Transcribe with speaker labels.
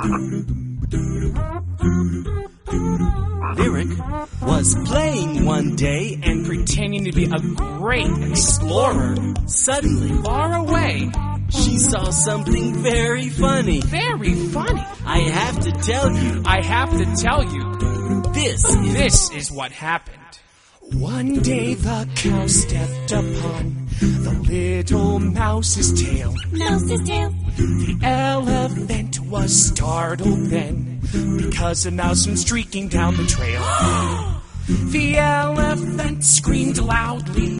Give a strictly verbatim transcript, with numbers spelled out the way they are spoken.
Speaker 1: Lyric was playing one day and
Speaker 2: pretending to be a great explorer.
Speaker 1: Suddenly,
Speaker 2: Far away.
Speaker 1: she saw something very funny.
Speaker 2: Very funny.
Speaker 1: I have to tell you,
Speaker 2: I have to tell you,
Speaker 1: this is...
Speaker 2: this is what happened. One day the cow stepped upon the little mouse's tail.
Speaker 3: Mouse's tail.
Speaker 2: The elephant was startled then, because a mouse went streaking down the trail. The elephant screamed loudly.